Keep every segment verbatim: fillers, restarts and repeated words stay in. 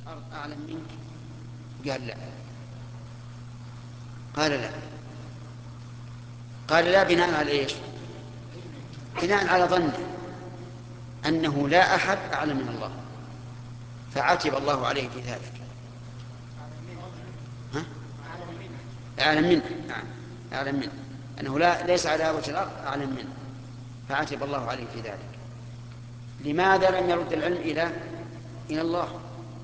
الأرض أعلم منك؟ قال لا. قال لا. قال لا بناء على إيش؟ بناء على ظنه أنه لا أحد أعلم من الله، فعتب الله عليه في ذلك. ها؟ أعلم منه، نعم أعلم منه، أنه لا ليس على وجه الأرض أعلم منه، فعتب الله عليه في ذلك. لماذا لم يرد العلم إلى إلى الله؟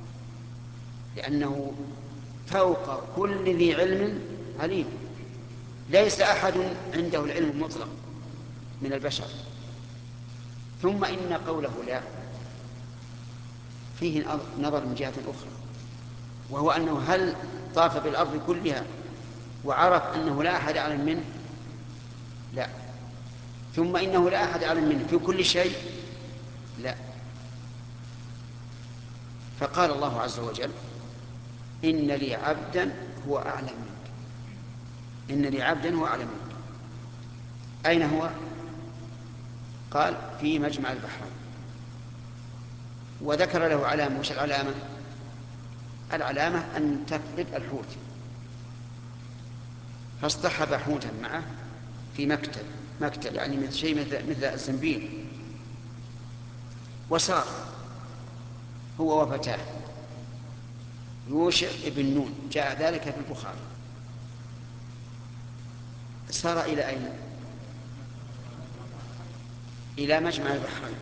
لأنه فوق كل ذي علم عليم، ليس أحد عنده العلم المطلق من البشر. ثم إن قوله لا فيه نظر من جهة أخرى، وهو أنه هل طاف بالأرض كلها وعرف أنه لا أحد أعلم منه؟ لا. ثم إنه لا أحد أعلم منه في كل شيء؟ لا. فقال الله عز وجل إن لي عبدا هو أعلم منك. إن لي عبدا هو أعلم منك. أين هو؟ قال في مجمع البحرين، وذكر له علامة. وش العلامة؟ العلامة أن تفقد الحوت، فاصطحب حوتا معه في مكتب، مكتب يعني مثل شيء مثل, مثل الزنبيل، وسار هو وفتاه يوشع ابن نون، جاء ذلك في البخاري. سار إلى أين؟ إلى مجمع البحرين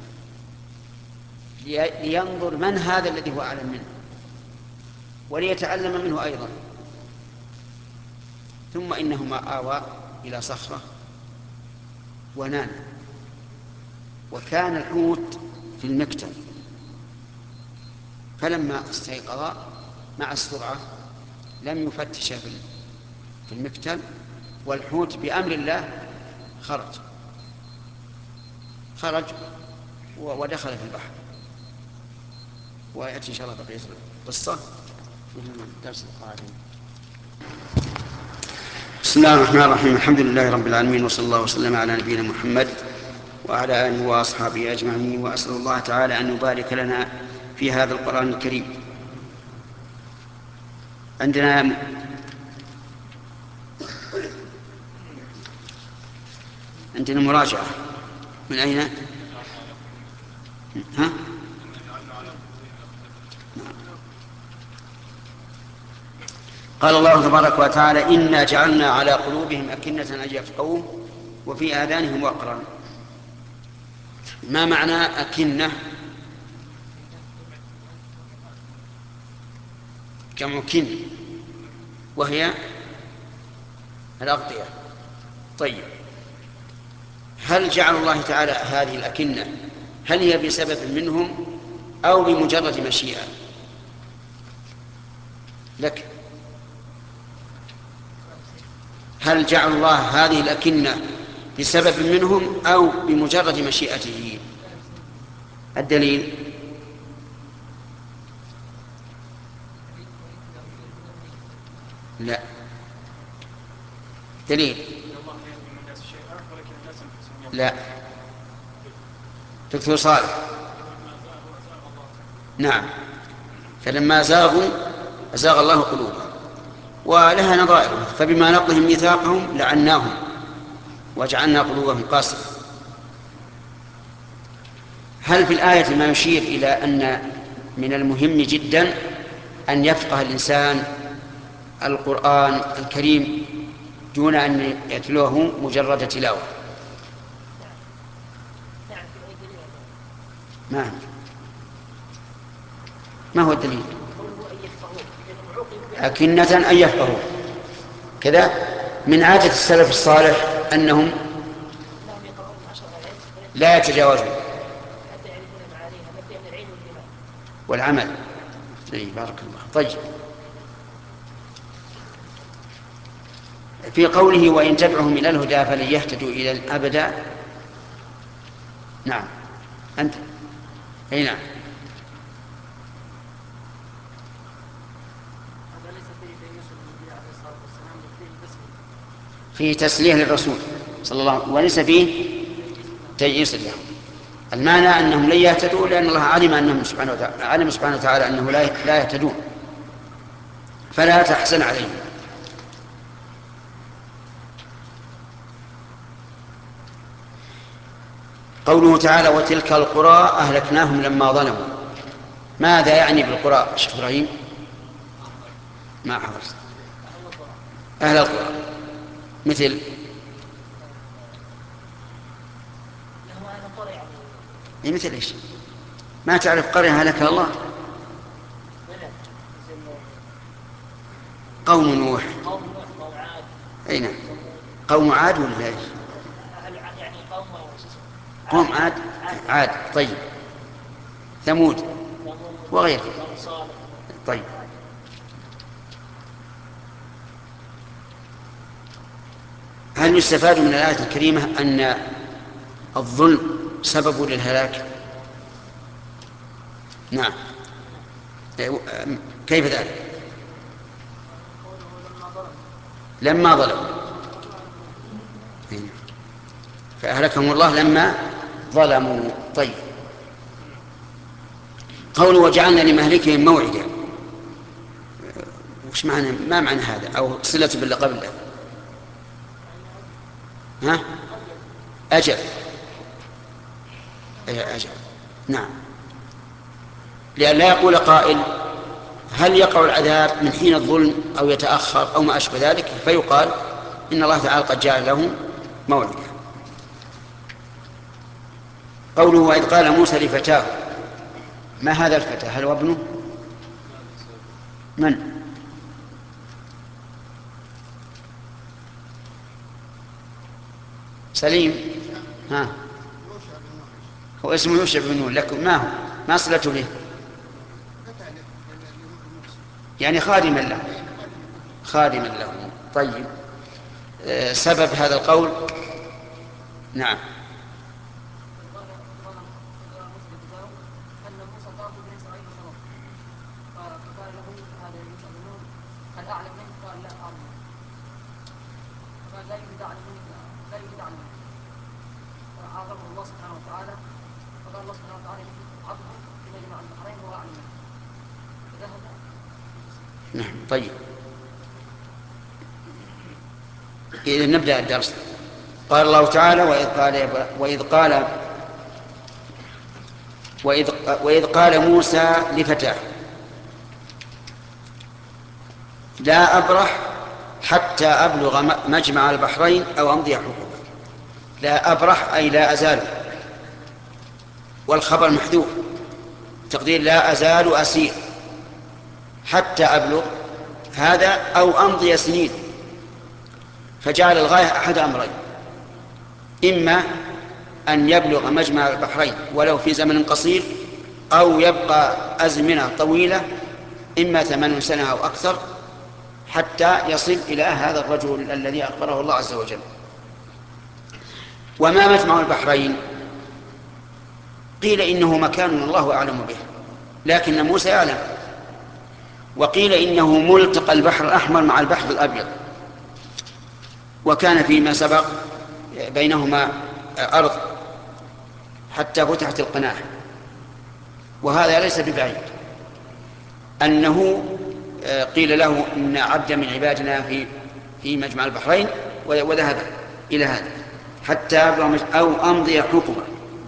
لينظر من هذا الذي هو أعلم منه وليتعلم منه أيضا. ثم إنهما آوى إلى صخرة ونام، وكان الحوت في المكتب، فلما استيقظ مع السرعة لم يفتش في المكتب، والحوت بأمر الله خرج خرج ودخل في البحر. ويأتي إن شاء الله بقية القصة في الدرس القادم. بسم الله الرحمن الرحيم. الحمد لله رب العالمين، وصلى الله وسلم على نبينا محمد وعلى آله وأصحابه أجمعين، وأسأل الله تعالى أن يبارك لنا في هذا القرآن الكريم. عندنا عندنا مراجعة من أين؟ ها؟ قال الله تبارك وتعالى إنا جعلنا على قلوبهم أكنة أن يفقهوه وفي آذانهم وقرا. ما معنى أكنة؟ جمع كن، وهي الأغطية. طيب، هل جعل الله تعالى هذه الأكنة هل هي بسبب منهم أو بمجرد مشيئة لك؟ هل جعل الله هذه الأكنة بسبب منهم أو بمجرد مشيئته؟ الدليل؟ لا. دليل؟ لا. دكتور صالح. نعم، فلما زاغوا أزاغ الله قلوبهم، ولها نظائر. فبما نقضهم ميثاقهم لعناهم وجعلنا قلوبهم قاسية. هل في الآية ما يشير إلى أن من المهم جدا أن يفقه الإنسان القرآن الكريم دون أن يتلوه مجرد تلاوة؟ ما ما هو الدليل؟ أكنة أن يفقهوا كذا. من عادة السلف الصالح أنهم لا يتجاوزون والعمل. طيب، بارك الله. طيب، في قوله وإن تدعهم إلى الهدى فلن يهتدوا إلى الأبد. نعم، أنت أي نعم. فيه تسليه للرسول صلى الله عليه وسلم، وليس فيه تيئيس له. المعنى أنهم لن يهتدوا لأن الله علم أنهم سبحانه وتعالى علم سبحانه وتعالى أنه لا لا يهتدون، فلا تحزن عليهم. قوله تعالى وتلك القرى أهلكناهم لما ظلموا، ماذا يعني بالقرى شيخ إبراهيم؟ ما حفظت. أهل القرى مثل مثل إيش؟ ما تعرف قرية هلك الله؟ قوم نوح. أي نعم، قوم عاد ولا إيش؟ قوم عاد. عاد طيب. ثمود وغيره. طيب. هل يستفاد من الآية الكريمة أن الظلم سبب للهلاك؟ نعم. كيف ذلك؟ لما ظلموا، فأهلكهم الله لما ظلموا. طيب. قوله وجعلنا لمهلكهم موعدا، وش معنى ما معنى هذا؟ أو صلة باللي قبله؟ ها؟ أجل. أجل. نعم. لأن لا يقول قائل هل يقع العذاب من حين الظلم أو يتأخر أو ما أشبه ذلك، فيقال إن الله تعالى قد جعل لهم موعدا. قوله وإذ قال موسى لفتاه، ما هذا الفتى؟ هل هو ابنه؟ من؟ سليم. ها، هو اسمه يوشع بن نون، لكن ما هو ما صلته به؟ يعني خادما له. خادما له. طيب. أه سبب هذا القول؟ نعم. نعم. طيب. إذا نبدأ الدرس. قال الله تعالى وإذ قال وإذ قال وإذ, وإذ قال موسى لفتاه لا أبرح حتى أبلغ مجمع البحرين أو أمضي حقوقا. لا أبرح أي لا أزال، والخبر محذوف، تقدير لا أزال أسير حتى أبلغ هذا أو أمضي سنين، فجعل الغاية أحد أمرين: إما أن يبلغ مجمع البحرين ولو في زمن قصير، أو يبقى أزمنة طويلة إما ثمان سنة أو أكثر حتى يصل إلى هذا الرجل الذي أخبره الله عز وجل. وما مجمع البحرين؟ قيل إنه مكان الله أعلم به لكن موسى يعلم، وقيل إنه ملتقى البحر الأحمر مع البحر الأبيض، وكان فيما سبق بينهما أرض حتى فتحت القناة. وهذا ليس ببعيد أنه قيل له إن عبدا من عبادنا في في مجمع البحرين وذهب إلى هذا حتى أو أمضي حقبة،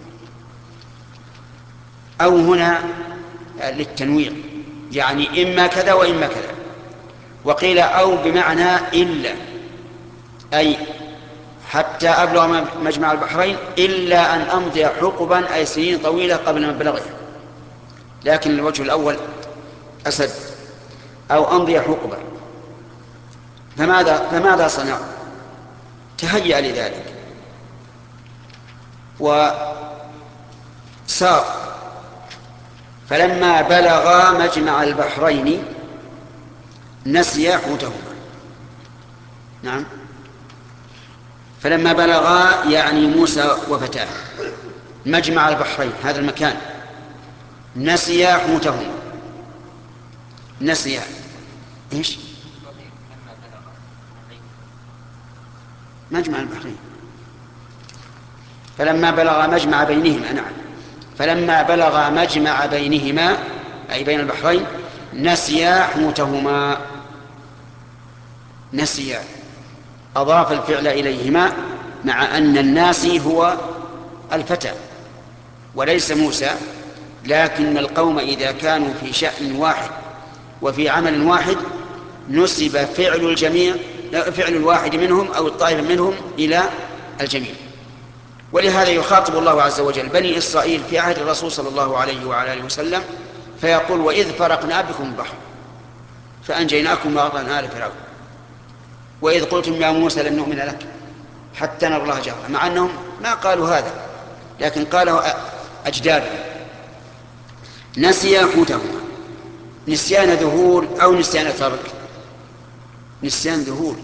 أو هنا للتنوير يعني إما كذا وإما كذا. وقيل أو بمعنى إلا، أي حتى أبلغ مجمع البحرين إلا أن أمضي حقبا أي سنين طويلة قبل مبلغه، لكن الوجه الأول أسد، أو أمضي حقبا. فماذا, فماذا صنع؟ تهيأ لذلك وسار، فلما بلغا مجمع البحرين نسيا حوتهما. نعم. فلما بلغا يعني موسى وفتاه مجمع البحرين هذا المكان نسيا حوتهما. نسيا ايش؟ مجمع البحرين. فلما بلغ مجمع بينهما، نعم، فلما بلغا مجمع بينهما أي بين البحرين نسيا حوتهما. نسيا أضاف الفعل إليهما مع أن الناسي هو الفتى وليس موسى، لكن القوم إذا كانوا في شأن واحد وفي عمل واحد نسب فعل الجميع فعل الواحد منهم أو الطائفة منهم إلى الجميع. ولهذا يخاطب الله عز وجل بني إسرائيل في عهد الرسول صلى الله عليه وعلى آله وسلم فيقول وإذ فرقنا بكم البحر فأنجيناكم وأغرقنا آل فرعون وإذ قلتم يا موسى لن نؤمن لك حتى نرى الله جهرا، مع أنهم ما قالوا هذا لكن قاله أجدادهم. نسيا حوتهما، نسيان ذهول أو نسيان ترك؟ نسيان ذهول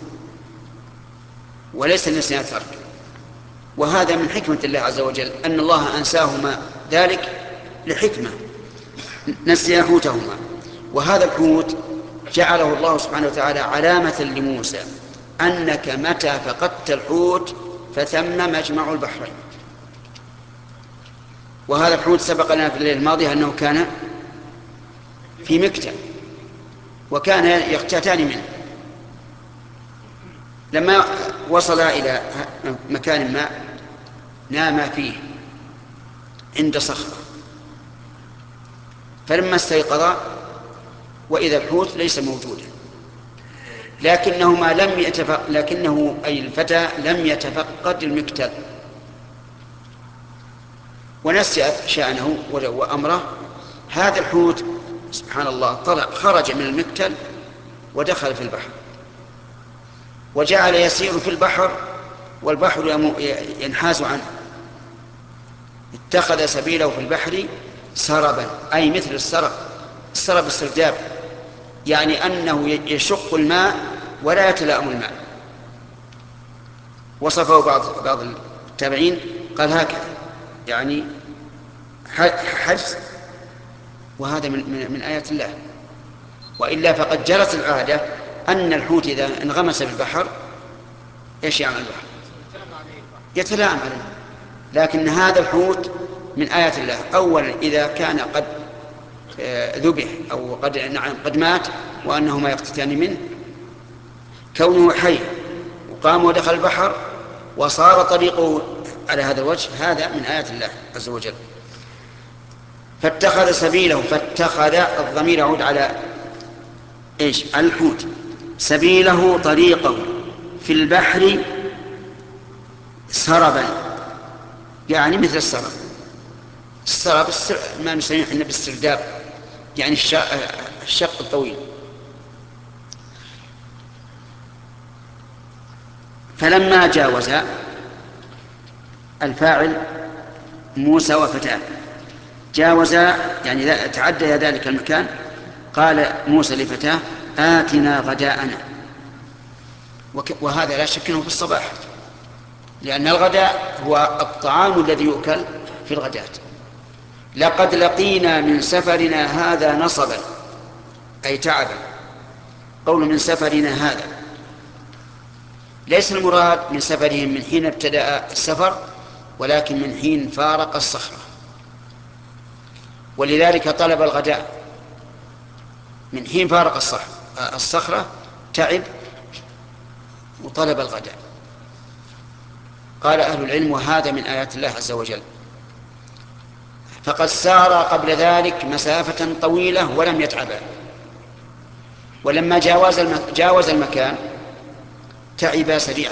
وليس نسيان ترك، وهذا من حكمة الله عز وجل أن الله أنساهما ذلك لحكمة. نسيا حوتهما، وهذا الحوت جعله الله سبحانه وتعالى علامة لموسى أنك متى فقدت الحوت فثم مجمع البحرين. وهذا الحوت سبق لنا في الليلة الماضية أنه كان في مكتل وكان يقتاتان منه. لما وصل إلى مكان ما نام فيه عند صخرة، فلما استيقظ وإذا الحوت ليس موجودا، لكنهما لم يتفق لكنه أي الفتى لم يتفقد المكتل ونسي شأنه وأمره. هذا الحوت سبحان الله طلع خرج من المكتل ودخل في البحر وجعل يسير في البحر والبحر ينحاز عنه. اتخذ سبيله في البحر سربا أي مثل السرب، السرب السرداب، يعني أنه يشق الماء ولا يتلائم الماء. وصفه بعض بعض التابعين قال هكذا يعني حجز، وهذا من, من, من آيات الله. وإلا فقد جرت العادة أن الحوت إذا انغمس في البحر إيش يعمل البحر؟ يتلائم عليه، لكن هذا الحوت من آيات الله. أولا إذا كان قد ذبح أو قد, نعم قد مات وأنهما يقتتان منه، كونه حي وقام ودخل البحر وصار طريقه على هذا الوجه، هذا من آيات الله عز وجل. فاتخذ سبيله، فاتخذ الضمير يعود على إيش؟ الحوت. سبيله طريقه في البحر سربا، يعني مثل السرب. السرب ما نسميه احنا بالسرداب، يعني الشق الطويل. فلما جاوز الفاعل موسى وفتاه، جاوز يعني تعدى ذلك المكان، قال موسى لفتاه آتنا غداءنا. وهذا لا شك انه في الصباح، لأن الغداء هو الطعام الذي يؤكل في الغداة. لقد لقينا من سفرنا هذا نصبا أي تعبا. قول من سفرنا هذا ليس المراد من سفرهم من حين ابتدأ السفر، ولكن من حين فارق الصخرة، ولذلك طلب الغداء من حين فارق الصخرة، تعب وطلب الغداء. قال أهل العلم وهذا من آيات الله عز وجل. فقد سار قبل ذلك مسافة طويلة ولم يتعبا، ولما جاوز جاوز المكان تعبا سريعا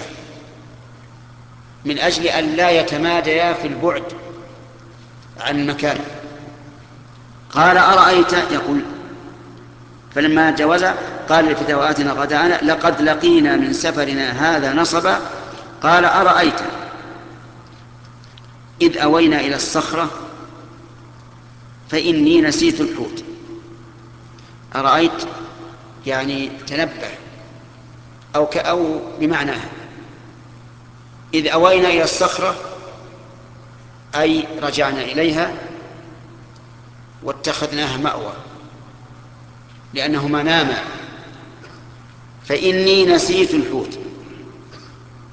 من أجل أن لا يتماديا في البعد عن المكان. قال أرأيت، يقول فلما جاوز قال لفتاه آتنا غداءنا لقد لقينا من سفرنا هذا نصبا. قال أرأيت إذ أوينا إلى الصخرة فإني نسيت الحوت. أرأيت يعني تنبه أو كأو بمعناها. إذ أوينا إلى الصخرة أي رجعنا إليها واتخذناها مأوى لأنهما ناما. فإني نسيت الحوت.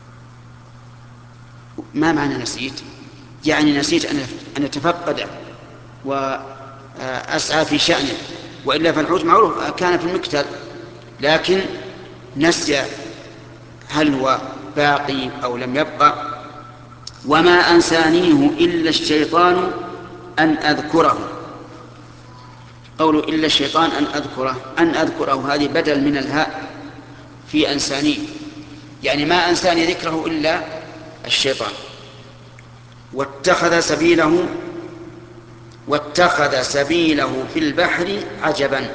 ما معنى نسيت؟ يعني نسيت أن أتفقد وأسعى في شأنه، وإلا فالحوت معروف كان في المكتل، لكن نسي هل هو باقي أو لم يبقى. وما أنسانيه إلا الشيطان أن أذكره. قوله إلا الشيطان أن أذكره، أن أذكره هذه بدل من الهاء في أنسانيه، يعني ما أنساني ذكره إلا الشيطان. واتخذ سبيله واتخذ سبيله في البحر عجبا.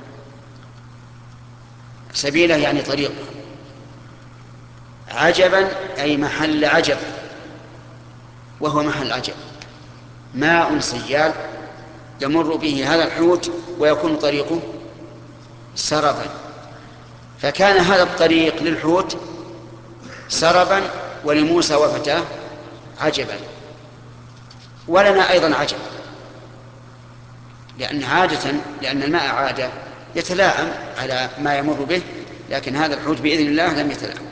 سبيله يعني طريق، عجبا أي محل عجب، وهو محل عجب، ماء سيال يمر به هذا الحوت ويكون طريقه سربا. فكان هذا الطريق للحوت سربا، ولموسى وفتاه عجبا، ولنا أيضا عجب، لأن عادة لأن الماء عادة يتلاعم على ما يمر به، لكن هذا الحوت بإذن الله لم يتلاعم.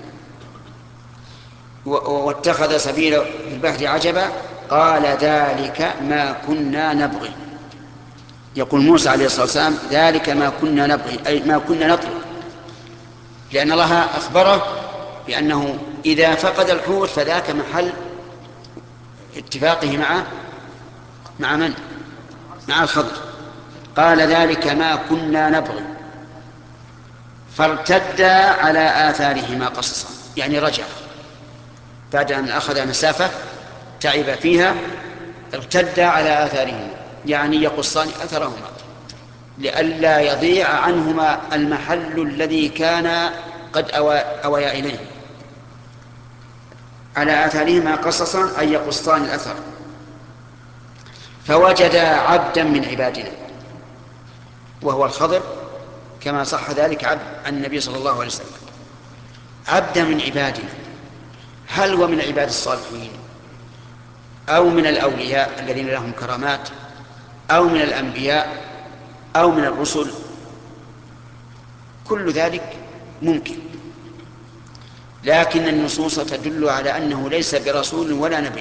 واتخذ سبيله في البحر عجبا قال ذلك ما كنا نبغي. يقول موسى عليه الصلاة والسلام ذلك ما كنا نبغي، أي ما كنا نطلب، لأن الله أخبره بأنه إذا فقد الحوت فذاك محل اتفاقه مع مع من؟ مع الخضر. قال ذلك ما كنا نبغي فارتدا على آثارهما قصصا، يعني رجع بعد أن أخذ مسافة تعب فيها، ارتدا على آثارهما يعني يقصان أثرهما لئلا يضيع عنهما المحل الذي كان قد أويا إليه. على آثارهما قصصا أي يقصان الأثر. فوجدا عبدا من عبادنا، وهو الخضر كما صح ذلك عن النبي صلى الله عليه وسلم، عبدا من عبادنا. هل هو من عباد الصالحين أو من الأولياء الذين لهم كرامات أو من الأنبياء أو من الرسل؟ كل ذلك ممكن، لكن النصوص تدل على أنه ليس برسول ولا نبي،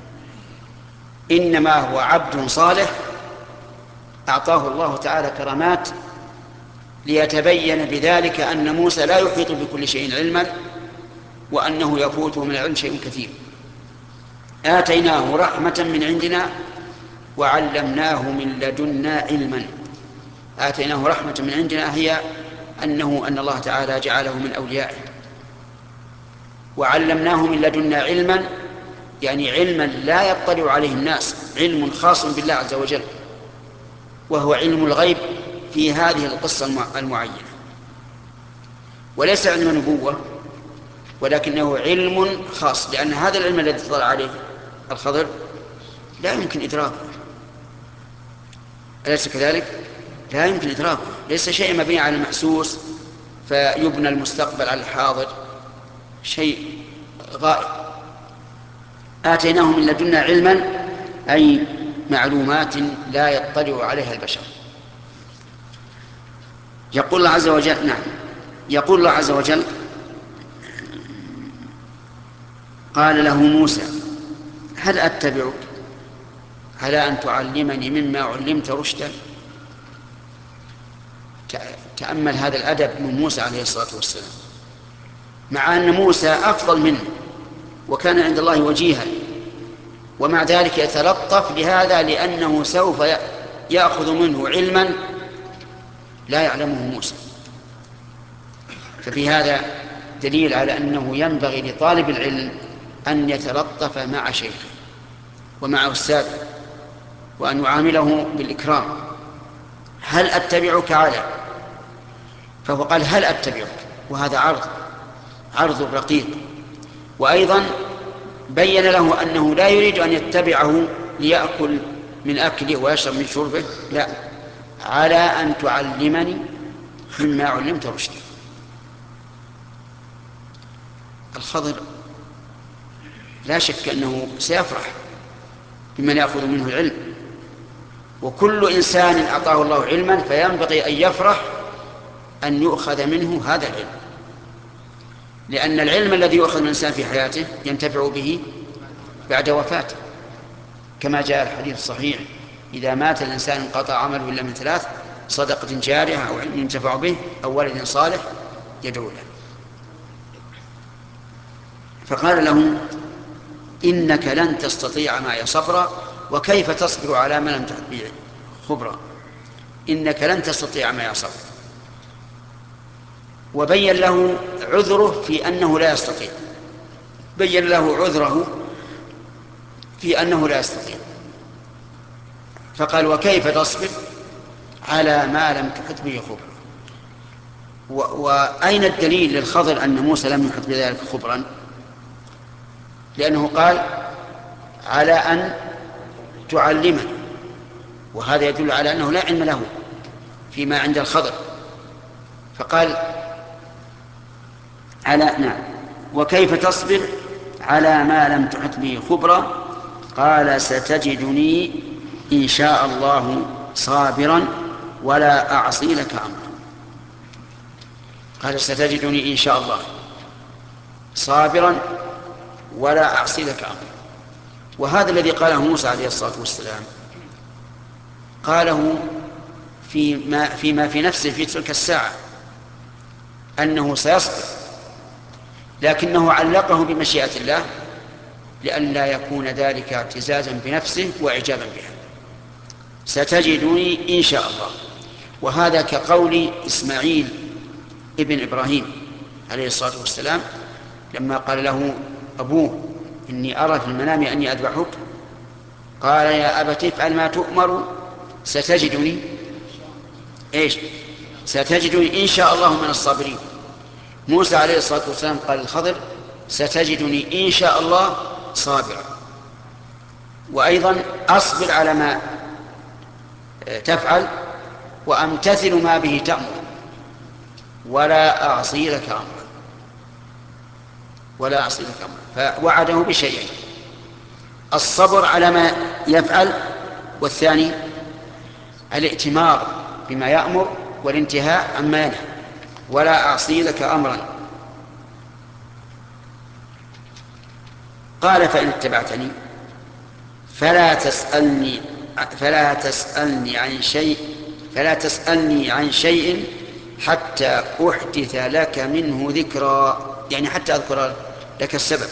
إنما هو عبد صالح أعطاه الله تعالى كرامات ليتبين بذلك أن موسى لا يحيط بكل شيء علما، وأنه يفوته من العلم شيء كثير. آتيناه رحمة من عندنا وعلمناه من لدنا علما. آتيناه رحمة من عندنا هي أنه أن الله تعالى جعله من أوليائه، وعلمناه من لدنا علما يعني علما لا يطلع عليه الناس، علم خاص بالله عز وجل، وهو علم الغيب في هذه القصة المعينة، وليس علم نبوة، ولكنه علم خاص، لأن هذا العلم الذي اطلع عليه الخضر لا يمكن إدراكه، أليس كذلك؟ لا يمكن إدراكه، ليس شيء مبني على المحسوس فيبنى المستقبل على الحاضر، شيء غائب. آتيناه من لدنا علما أي معلومات لا يطلع عليها البشر. يقول الله عز وجل نعم يقول الله عز وجل قال له موسى هل أتبعك على أن تعلمني مما علمت رشدا؟ تأمل هذا الأدب من موسى عليه الصلاة والسلام، مع أن موسى أفضل منه وكان عند الله وجيها، ومع ذلك يتلطف لهذا لأنه سوف يأخذ منه علما لا يعلمه موسى. ففي هذا دليل على أنه ينبغي لطالب العلم أن يتلطف مع شيخه ومع أستاذه، وأن يعامله بالإكرام. هل أتبعك على، فهو قال هل أتبعك، وهذا عرض عرض رقيق. وأيضا بين له أنه لا يريد أن يتبعه ليأكل من أكله ويشرب من شربه، لا، على أن تعلمني مما علمت رشدا. الخضر لا شك أنه سيفرح بمن يأخذ منه العلم، وكل إنسان أعطاه الله علما فينبغي أن يفرح أن يؤخذ منه هذا العلم، لأن العلم الذي يؤخذ من الإنسان في حياته ينتفع به بعد وفاته، كما جاء الحديث الصحيح إذا مات الإنسان انقطع عمله إلا من ثلاث: صدقة جارية أو علم ينتفع به أو ولد صالح يدعو له. فقال له: إنك لن تستطيع معي صبرا، وكيف تصبر على ما لم تحط به خبرا؟ إنك لن تستطيع معي صبرا. وبين له عذره في أنه لا يستطيع، بين له عذره في أنه لا يستطيع، فقال: وكيف تصبر على ما لم تحط به خبرا؟ وأين الدليل للخضر أن موسى لم يحط بذلك خبرا؟ لأنه قال: على أن تعلمه، وهذا يدل على أنه لا علم له فيما عند الخضر. فقال: على نعم وكيف تصبر على ما لم تحط به خبرا؟ قال: ستجدني إن شاء الله صابرا ولا أعصي لك أمرا. قال: ستجدني إن شاء الله صابرا ولا أعصي لك أمرا. وهذا الذي قاله موسى عليه الصلاة والسلام قاله فيما, فيما في نفسه في تلك الساعة أنه سيصبر، لكنه علقه بمشيئة الله لئلا يكون ذلك اعتزازا بنفسه وإعجابا بها. ستجدني إن شاء الله. وهذا كقول إسماعيل ابن إبراهيم عليه الصلاة والسلام لما قال له أبوه: إني أرى في المنام أني أذبحك، قال: يا أبت افعل ما تؤمر ستجدني إيش ستجدني إن شاء الله من الصابرين. موسى عليه الصلاة والسلام قال للخضر: ستجدني إن شاء الله صابرا. وأيضا: أصبر على ما تفعل وأمتثل ما به تأمر ولا أعصي لك أمرا ولا أعصي لك أمرا. فوعده بشيئين: الصبر على ما يفعل، والثاني الائتمار بما يأمر والانتهاء عما ينهى. ولا أعصي لك أمرا. قال: فإن اتبعتني فلا تسألني فلا تسألني عن شيء فلا تسألني عن شيء حتى أحدث لك منه ذكرى، يعني حتى أذكر لك السبب.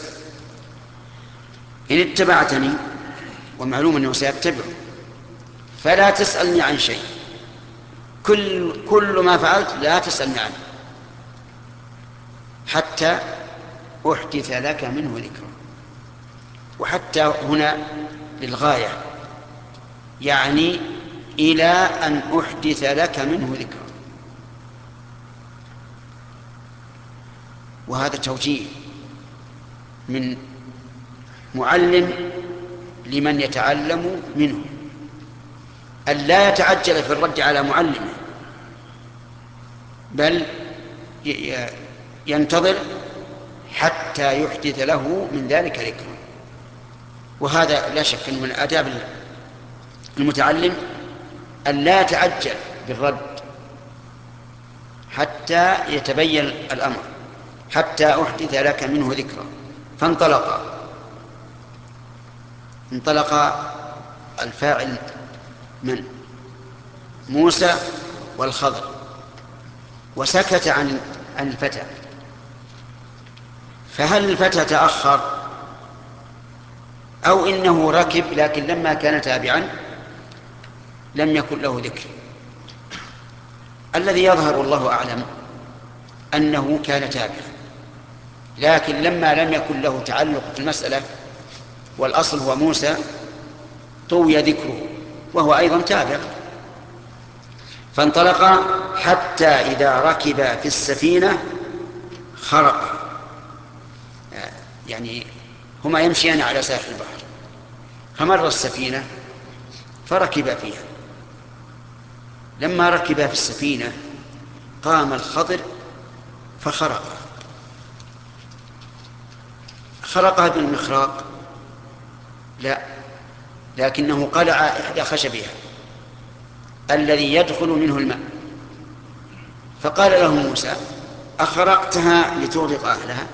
إن اتبعتني، ومعلوم أنه سيتبع، فلا تسألني عن شيء، كل, كل ما فعلت لا تسألني عنه حتى أحدث لك منه ذكرى. وحتى هنا للغاية، يعني إلى أن أحدث لك منه ذكرى. وهذا توجيه من معلم لمن يتعلم منه، أن لا يتعجل في الرد على معلمه، بل ينتظر حتى يحدث له من ذلك ذكرى. وهذا لا شك أنه من آداب المتعلم أن لا يتعجل بالرد حتى يتبين الأمر، حتى أحدث لك منه ذكرى. فانطلق انطلق الفاعل من موسى والخضر، وسكت عن عن الفتى. فهل الفتى تأخر أو إنه ركب لكن لما كان تابعا لم يكن له ذكر؟ الذي يظهر والله أعلم أنه كان تابعا، لكن لما لم يكن له تعلق في المسألة والأصل هو موسى طوي ذكره وهو أيضا تابع. فانطلق حتى إذا ركب في السفينة خرق، يعني هما يمشيان على ساحل البحر، فمر السفينة فركب فيها. لما ركب في السفينة قام الخضر فخرق، خرقها بالمخراق؟ لا، لكنه قلع إحدى خشبها الذي يدخل منه الماء. فقال له موسى: أخرقتها لتغرق أهلها؟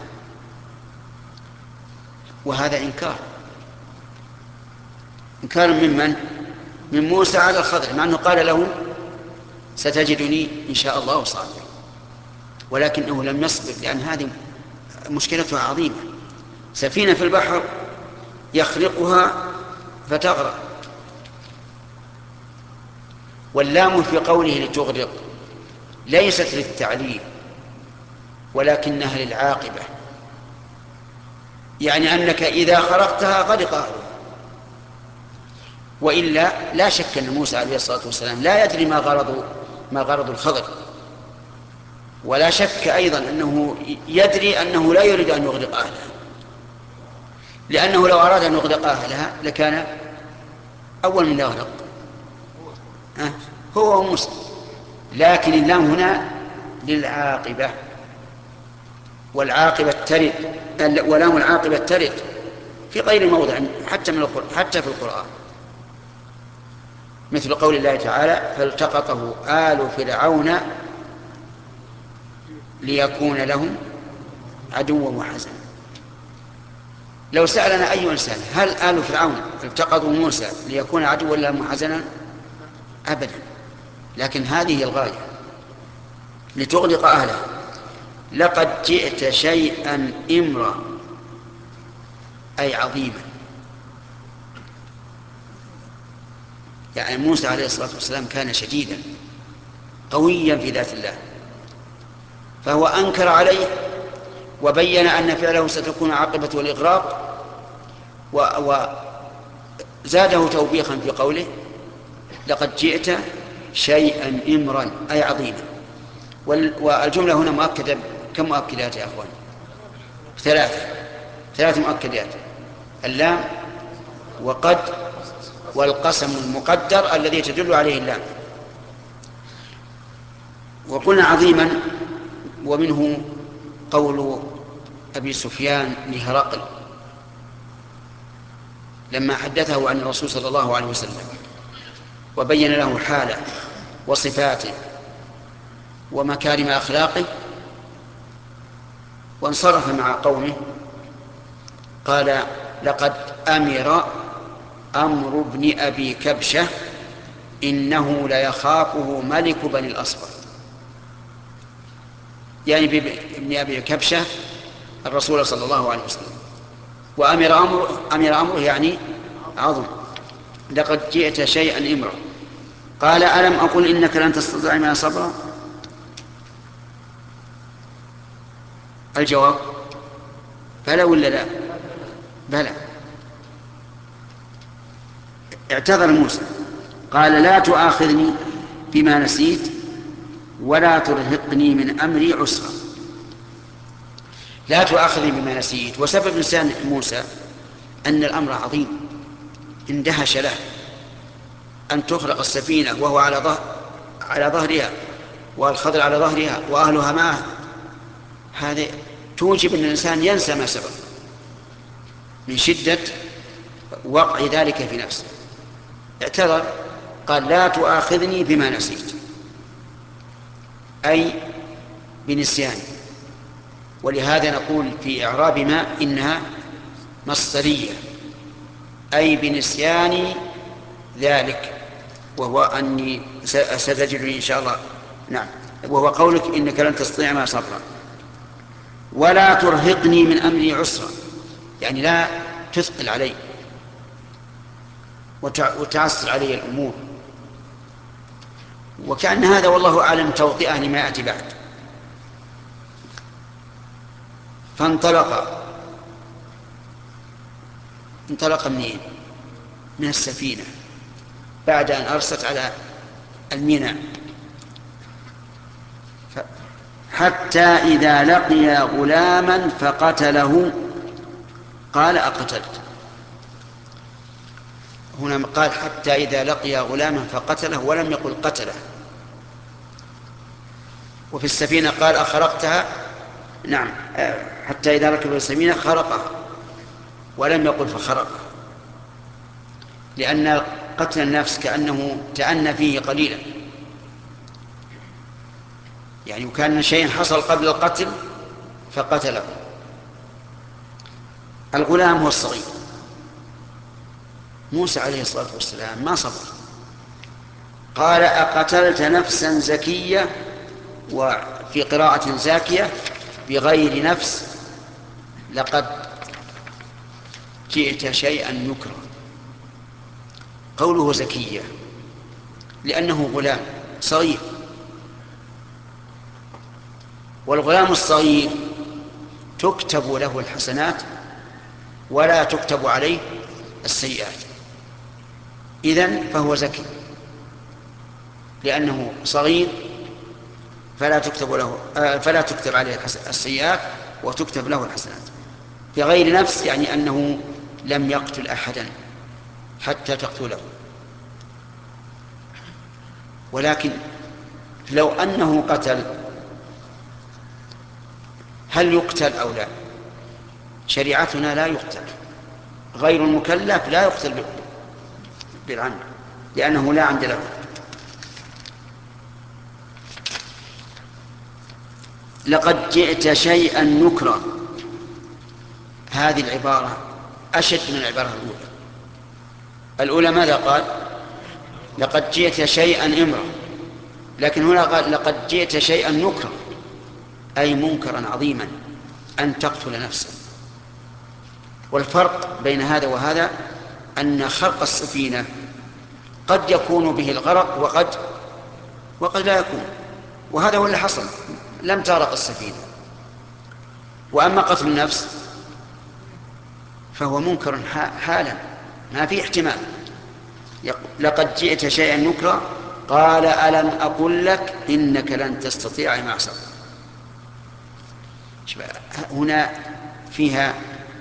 وهذا إنكار، إنكار ممن؟ من موسى على الخضر، مع أنه قال له ستجدني إن شاء الله صابرا، ولكنه لم يصبر، لأن هذه مشكلتها عظيمة. سفينة في البحر يخرقها فتغرق. واللام في قوله لتغرق ليست للتعليل ولكنها للعاقبة، يعني أنك إذا خرقتها غرق أهلها. وإلا لا شك أن موسى عليه الصلاة والسلام لا يدري ما غرض ما غرض الخضر، ولا شك أيضا أنه يدري أنه لا يريد أن يغرق أهلها، لأنه لو أراد أن يغرق أهلها لكان أول من يغرق أه هو وموسى. لكن اللام هنا للعاقبة، والعاقبة ترد، ولام العاقبة ترد في غير موضع حتى من القرآن، حتى في القرآن، مثل قول الله تعالى فالتقطه آل فرعون ليكون لهم عدوا وحزنا. لو سألنا أي إنسان هل آل فرعون التقطوا موسى ليكون عدوا لهم وحزنا؟ أبدا، لكن هذه الغاية لتغلق أهله. لقد جئت شيئا إمرا أي عظيما، يعني موسى عليه الصلاة والسلام كان شديدا قويا في ذات الله، فهو أنكر عليه وبين أن فعله ستكون عاقبة الإغراق، وزاده توبيخا في قوله لقد جئت شيئا إمرا أي عظيما. والجملة هنا مؤكدة. كم مؤكدات يا أخوان؟ ثلاثة ثلاث مؤكدات: اللام وقد والقسم المقدر الذي تدل عليه اللام. وقلنا عظيما، ومنه قول أبي سفيان لهرقل لما حدثه عن الرسول صلى الله عليه وسلم وبين له حاله وصفاته ومكارم أخلاقه، وانصرف مع قومه قال لقد أمر أمر ابن أبي كبشة إنه ليخافه ملك بني الأصفر، يعني ابن أبي كبشة الرسول صلى الله عليه وسلم. وأمر أمره أمر أمره يعني عظم. لقد جئت شيئا إمرا. قال ألم أقل إنك لن تستطيع معي صبرا؟ الجواب بلى ولا لا؟ بلى. اعتذر موسى قال لا تؤاخذني بما نسيت ولا ترهقني من أمري عسرا. لا تؤاخذني بما نسيت، وسبب نسيان موسى أن الأمر عظيم اندهش له أن تخرق السفينة وهو على ظهر على ظهرها والخضر على ظهرها وأهلها معه. هذا توجب أن الإنسان ينسى ما سبق من شدة وقع ذلك في نفسه. اعتذر قال لا تؤاخذني بما نسيت أي بنسياني. ولهذا نقول في إعراب ما إنها مصدرية أي بنسيان ذلك، وهو أني ستجدني إن شاء الله. نعم، وهو قولك إنك لن تستطيع ما صبرا. ولا ترهقني من أمري عسرا، يعني لا تثقل علي وتعسر علي الأمور. وكأن هذا والله أعلم توطئة لما يأتي بعد. فانطلق انطلق منين؟ من السفينة بعد أن أرست على الميناء، حتى إذا لقي غلاما فقتله قال أقتلت. هنا قال حتى إذا لقي غلاما فقتله ولم يقل قتله. وفي السفينة قال أخرقتها، نعم، حتى إذا ركبوا السفينة خرقها ولم يقل فخرقها، لأن قتل النفس كأنه تأنى فيه قليلا، يعني وكان شيء حصل قبل القتل فقتله. الغلام هو الصغير. موسى عليه الصلاة والسلام ما صبر قال أقتلت نفسا زكية، وفي قراءة زاكية بغير نفس لقد جئت شيئا نكرا. قوله زكية لأنه غلام صغير، والغلام الصغير تكتب له الحسنات ولا تكتب عليه السيئات، إذن فهو زكي لأنه صغير فلا تكتب له فلا تكتب عليه السيئات وتكتب له الحسنات. في غير نفس يعني أنه لم يقتل أحدا حتى تقتله. ولكن لو أنه قتل هل يقتل أو لا؟ شريعتنا لا يقتل، غير المكلف لا يقتل بالعمد لأنه لا عمد له. لقد جئت شيئا نكرا، هذه العبارة أشد من العبارة الأولى. الأولى ماذا قال؟ لقد جئت شيئا إمرا، لكن هنا قال لقد جئت شيئا نكرا، أي منكرا عظيما أن تقتل نفسا. والفرق بين هذا وهذا أن خلق السفينة قد يكون به الغرق وقد وقد لا يكون، وهذا هو اللي حصل، لم تغرق السفينة. وأما قتل النفس فهو منكر حالا ما في احتمال. لقد جئت شيئا نكرا قال ألم أقل لك إنك لن تستطيع معي صبرا. هنا فيها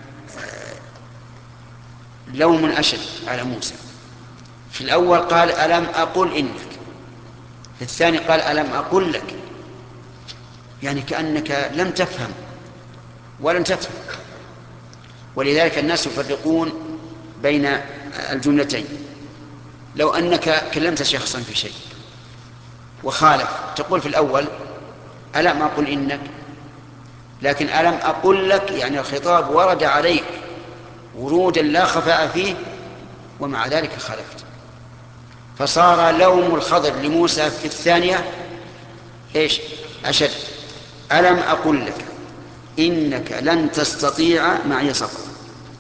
لوم أشد على موسى. في الأول قال ألم أقل إنك، في الثاني قال ألم أقل لك، يعني كأنك لم تفهم ولن تفهم. ولذلك الناس يفرقون بين الجملتين. لو أنك كلمت شخصا في شيء وخالف تقول في الأول ألم أقل إنك، لكن ألم أقل لك يعني الخطاب ورد عليك ورودا لا خفاء فيه ومع ذلك خالفت. فصار لوم الخضر لموسى في الثانية إيش أشد. ألم أقل لك إنك لن تستطيع معي صبرا.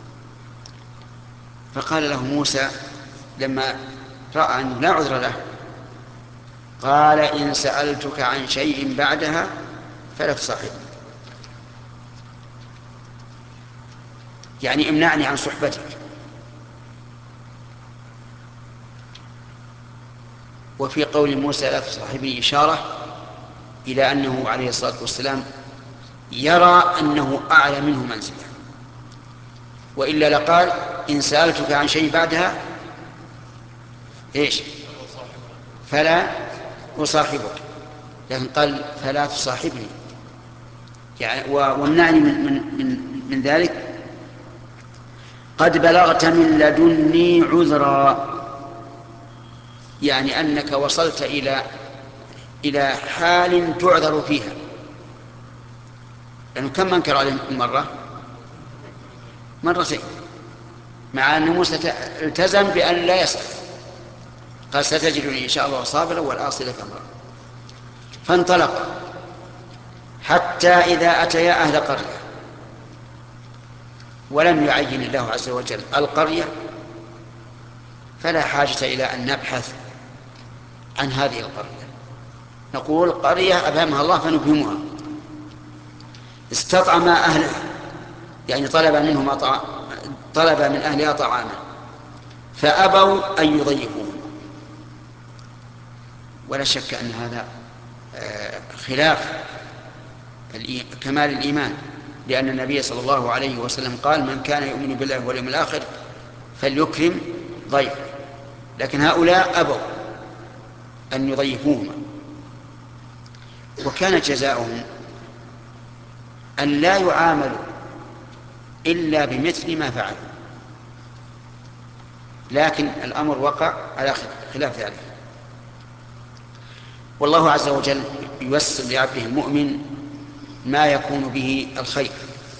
فقال له موسى لما رأى أنه لا عذر له قال إن سألتك عن شيء بعدها فلا تصاحبني، يعني امنعني عن صحبتك. وفي قول موسى لا تصاحبني إشارة إلى أنه عليه الصلاة والسلام يرى أنه أعلى منه منزلة، وإلا لقال إن سألتك عن شيء بعدها إيش فلا أصاحبك، لكن قال فلا تصاحبني يعني وامنعني من, من, من, من ذلك. قد بلغت من لدني عذرا، يعني أنك وصلت إلى إلى حال تعذر فيها. لأنه كم منكر عليه مرة مرتين، مع أن موسى التزم بأن لا يسأل، قال ستجدني إن شاء الله صابرا ولا أصل لك أمرا. فانطلق حتى إذا أتيا أهل قرية، ولم يعين الله عز وجل القرية، فلا حاجة إلى أن نبحث عن هذه القرية، نقول قرية أبهمها الله فنبهمها. استطعم أهلها يعني طلب منهم طعام، طلب من أهلها طعاما فأبوا أن يضيفوه. ولا شك أن هذا خلاف كمال الإيمان، لأن النبي صلى الله عليه وسلم قال من كان يؤمن بالله واليوم الآخر فليكرم ضيفه، لكن هؤلاء أبوا أن يضيفوهما. وكان جزاؤهم أن لا يعاملوا إلا بمثل ما فعلوا، لكن الأمر وقع على خلاف ذلك. والله عز وجل ييسر لعبده المؤمن ما يكون به الخير.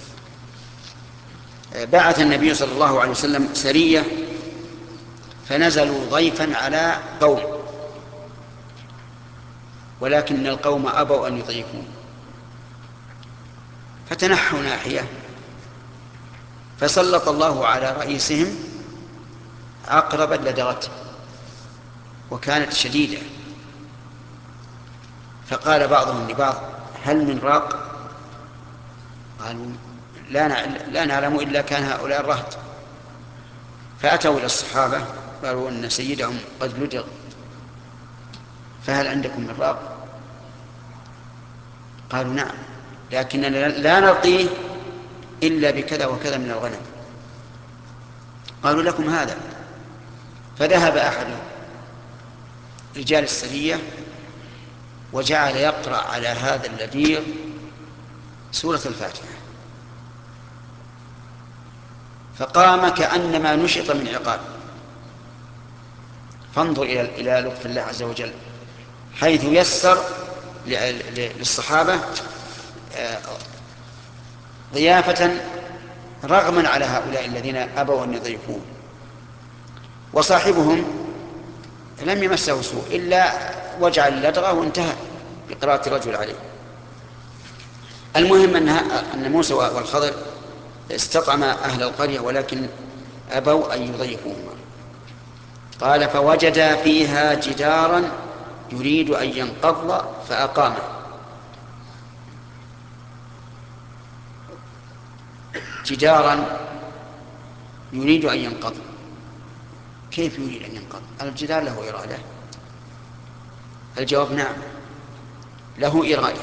بعث النبي صلى الله عليه وسلم سرية فنزلوا ضيفا على قوم، ولكن القوم أبوا أن يضيفون فتنحوا ناحية، فسلط الله على رئيسهم عقربا لدغته وكانت شديدة، فقال بعضهم لبعض: هل من راق؟ قالوا: لا لا نعلم إلا كان هؤلاء الرهط. فأتوا إلى الصحابة قالوا أن سيدهم قد لدغ، فهل عندكم من راق؟ قالوا: نعم، لكننا لا نرقيه إلا بكذا وكذا من الغنم. قالوا: لكم هذا. فذهب أحد رجال السرية وجعل يقرأ على هذا اللديغ سورة الفاتحة، فقام كأنما نشط من عقاب. فانظر إلى إلى لطف الله عز وجل، حيث يسر للصحابة ضيافة رغما على هؤلاء الذين أبوا أن يضيفون. وصاحبهم لم يمسه سوء إلا وجع اللدغة وانتهى بقراءة الرجل عليه. المهم أن موسى والخضر استطعما أهل القرية ولكن أبوا أن يضيفوهما. قال: فوجد فيها جدارا يريد أن ينقض فأقامه. جدارا يريد أن ينقض، كيف يريد أن ينقض؟ الجدار له إرادة؟ الجواب: نعم، له إرادة،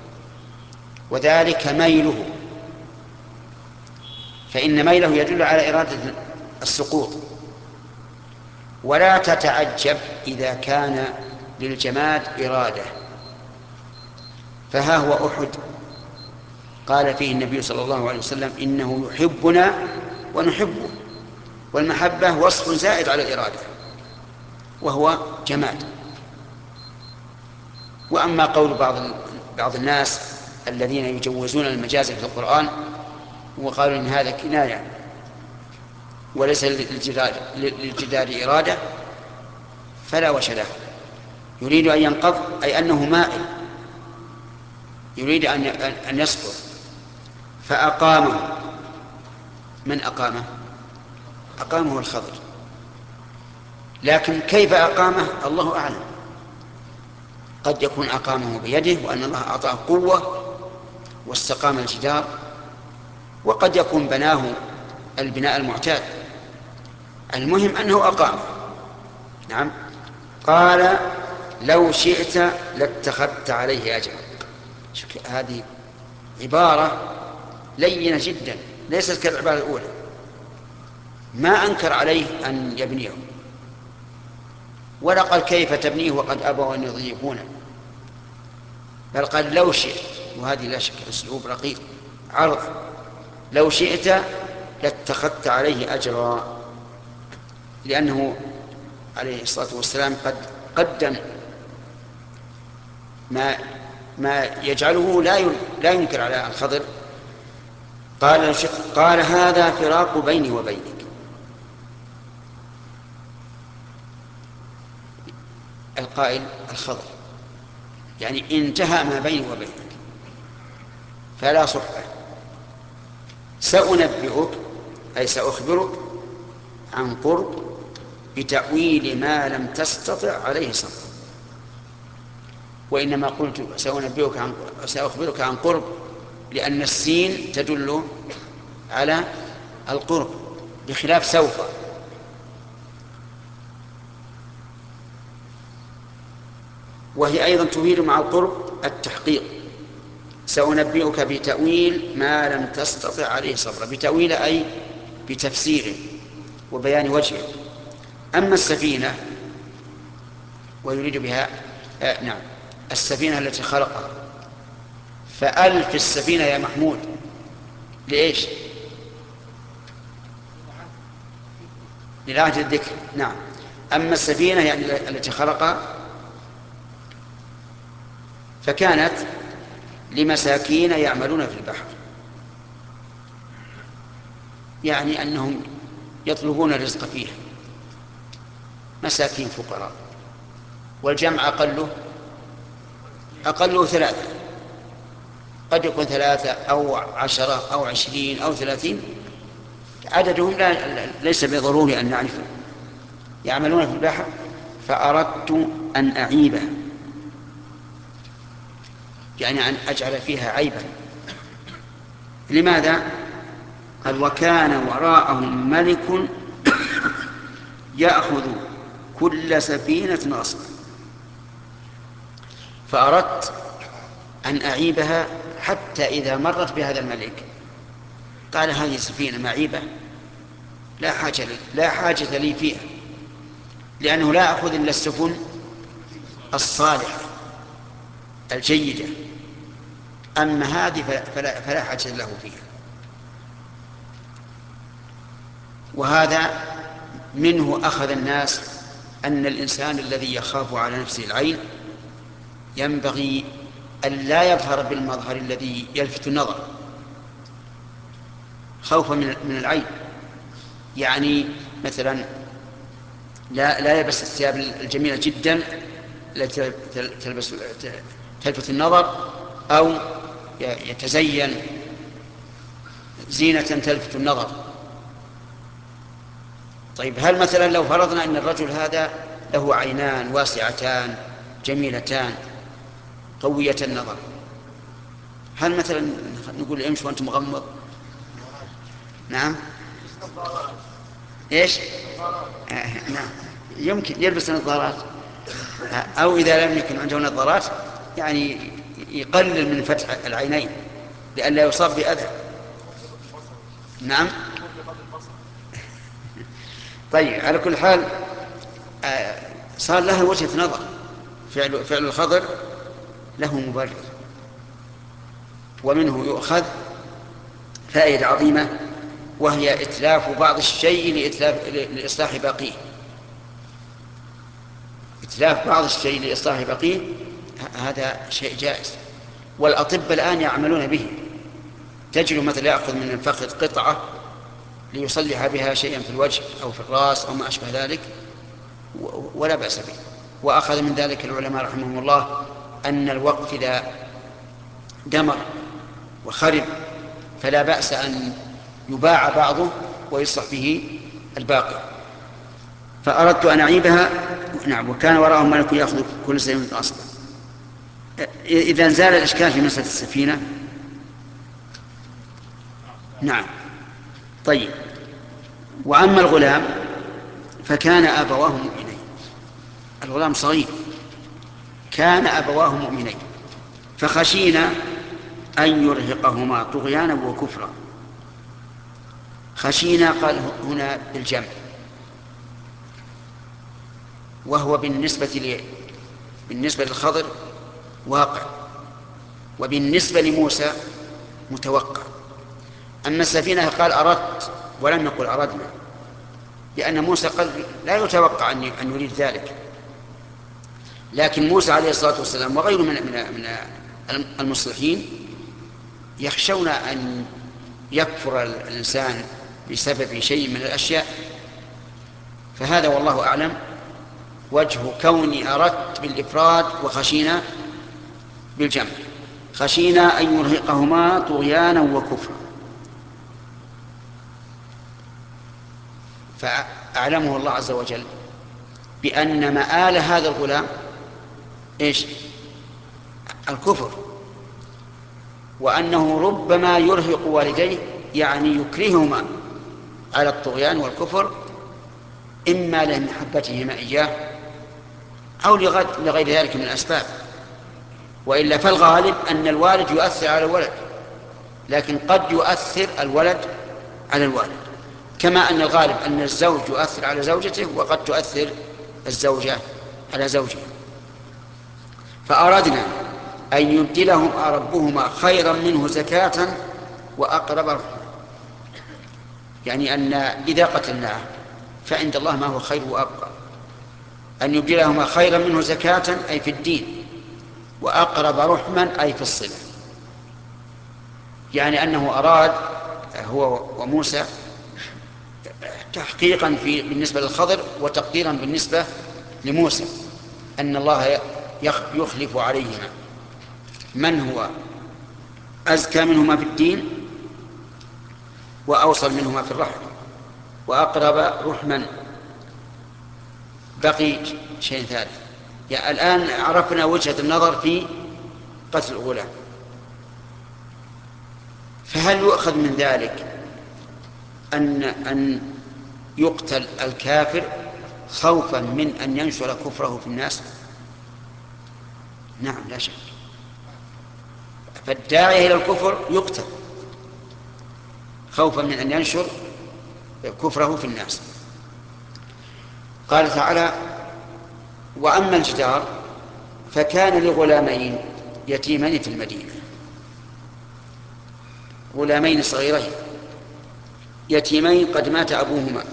وذلك ميله، فإن ميله يدل على إرادة السقوط. ولا تتعجب إذا كان للجماد إرادة، فها هو أحد قال فيه النبي صلى الله عليه وسلم: إنه يحبنا ونحبه، والمحبة وصف زائد على الإرادة وهو جماد. وأما قول بعض بعض الناس الذين يجوزون المجاز في القرآن وقالوا إن هذا كناية وليس للجدار, للجدار إرادة، فلا وجه له. يريد أن ينقض أي أنه مائل، يريد أن أن يسقط. فأقامه. من أقامه؟ أقامه الخضر، لكن كيف أقامه الله أعلم. قد يكون أقامه بيده وأن الله أعطاه قوة واستقام الجدار، وقد يكون بناه البناء المعتاد. المهم أنه أقامه. نعم. قال: لو شئت لاتخذت عليه أجرا. هذه عبارة لينة جدا، ليست كالعبارة الأولى. ما أنكر عليه أن يبنيه، ولا قال كيف تبنيه وقد أبوا أن يضيفونه، بل قال: لو شئت. وهذه لا شك أسلوب رقيق، عرض. لو شئت لاتخذت عليه أجرا، لأنه عليه الصلاة والسلام قد قدم ما ما يجعله لا لا ينكر على الخضر. قال قال: هذا فراق بيني وبينك. القائل الخضر، يعني انتهى ما بيني وبينك فلا صحبة. سأنبئك أي سأخبرك عن قرب بتأويل ما لم تستطع عليه صبرا. وإنما قلت سأنبئك عن سأخبرك عن قرب لأن السين تدل على القرب بخلاف سوف. وهي أيضا تفيد مع القرب التحقيق. سأنبئك بتأويل ما لم تستطع عليه صبرا، بتأويل أي بتفسيره وبيان وجهه. أما السفينة ويريد بها آه نعم السفينة التي خلقها، فألف السفينة يا محمود لإيش؟ للعهد الذكر. نعم. أما السفينة يعني التي خلقها فكانت لمساكين يعملون في البحر، يعني أنهم يطلبون الرزق فيها، مساكين فقراء، والجمع أقله أقله ثلاثة، قد يكون ثلاثة أو عشرة أو عشرين أو ثلاثين، عددهم لا ليس بضروري أن نعرفه، يعملون في البحر. فأردت أن أعيبه، يعني أن أجعل فيها عيبا. لماذا؟ قال وكان وراءهم ملك يأخذ كل سفينة غصبا. فأردت أن أعيبها حتى إذا مرت بهذا الملك قال هذه سفينة معيبة لا حاجة لي لا حاجة لي فيها، لأنه لا أخذ إلا السفن الصالحة الجيدة، أما هذه فلا, فلا حاجة له فيها. وهذا منه أخذ الناس أن الإنسان الذي يخاف على نفسه العين ينبغي أن لا يظهر بالمظهر الذي يلفت النظر خوفا من العين. يعني مثلا لا لا يلبس الثياب الجميلة جدا التي تلبس تلفت النظر، أو يتزين زينة تلفت النظر. طيب هل مثلا لو فرضنا أن الرجل هذا له عينان واسعتان جميلتان قوية النظر، هل مثلا نقول امشي وأنت مغمض؟ نعم. ايش؟ آه نعم، يمكن يلبس نظارات، أو إذا لم يكن عنده نظارات يعني يقلل من فتح العينين لئلا يصاب بأذى. نعم. طيب على كل حال آه صار لها وجهة نظر، فعل, فعل الخضر له مبرر. ومنه يؤخذ فائدة عظيمة، وهي إتلاف بعض الشيء لإتلاف لإصلاح باقيه. إتلاف بعض الشيء لإصلاح باقيه هذا شيء جائز، والأطباء الآن يعملون به. تجد مثلا يأخذ من الفخذ قطعة ليصلح بها شيئا في الوجه أو في الرأس أو ما أشبه ذلك، ولا بأس به. وأخذ من ذلك العلماء رحمهم الله أن الوقت إذا دمر وخرب فلا بأس أن يباع بعضه ويصلح به الباقي. فأردت أن أعيبها. نعم. وكان وراءهم ملك يأخذ كل سفينة غصبا. إذا زال الإشكال في مسألة السفينة. نعم. طيب. وأما الغلام فكان أبواه مؤمنين. الغلام صغير، كان أبواه مؤمنين فخشينا أن يرهقهما طغيانا وكفرا. خشينا قال هنا بالجمع، وهو بالنسبة ل... بالنسبة للخضر واقع، وبالنسبة لموسى متوقع. أما السفينة قال أردت ولم يقل أردنا، لأن موسى قال لا يتوقع أن يريد ذلك. لكن موسى عليه الصلاة والسلام وغيره من من المصلحين يخشون أن يكفر الإنسان بسبب شيء من الأشياء. فهذا والله أعلم وجه كوني أردت بالإفراد وخشينا بالجمع. خشينا أن يرهقهما طغيانا وكفرا. فأعلمه الله عز وجل بأن مآل هذا الغلام إيش؟ الكفر، وأنه ربما يرهق والديه، يعني يكرههما على الطغيان والكفر، إما لمحبتهما إياه أو لغير ذلك من الأسباب. وإلا فالغالب أن الوالد يؤثر على الولد، لكن قد يؤثر الولد على الوالد، كما أن الغالب أن الزوج يؤثر على زوجته وقد تؤثر الزوجة على زوجها. فأردنا أن يبدلهم ربهما خيرا منه زكاة وأقرب رحمة، يعني أن إذا قتلناه فعند الله ما هو خير وأبقى. أن يبدلهما خيرا منه زكاة أي في الدين، وأقرب رحما أي في الصلة. يعني أنه أراد هو وموسى تحقيقا في بالنسبة للخضر وتقديرا بالنسبة لموسى أن الله يخلف عليهما من هو أزكى منهما في الدين وأوصل منهما في الرحم وأقرب رحما. بقي شيء ثالث. يعني الآن عرفنا وجهة النظر في قتل الغلام، فهل يؤخذ من ذلك أن أن يقتل الكافر خوفا من أن ينشر كفره في الناس؟ نعم لا شك، فالداعي إلى الكفر يقتل خوفا من أن ينشر كفره في الناس. قال تعالى: وأما الجدار فكان لغلامين يتيمين في المدينة، غلامين صغيرين يتيمين قد مات أبوهما،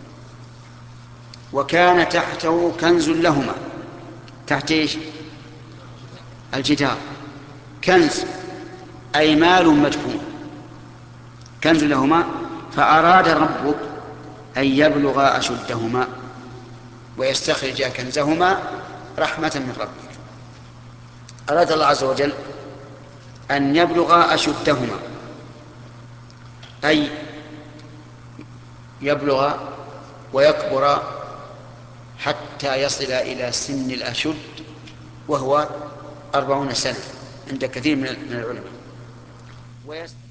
وكان تحته كنز لهما. تحت إيش؟ الجدار. كنز أي مال مدفون، كنز لهما، فأراد ربك أن يبلغا أشدهما ويستخرج كنزهما رحمة من ربك. أراد الله عز وجل أن يبلغا أشدهما، أي يبلغ ويكبر حتى يصل إلى سن الأشد، وهو أربعون سنة عند كثير من العلماء.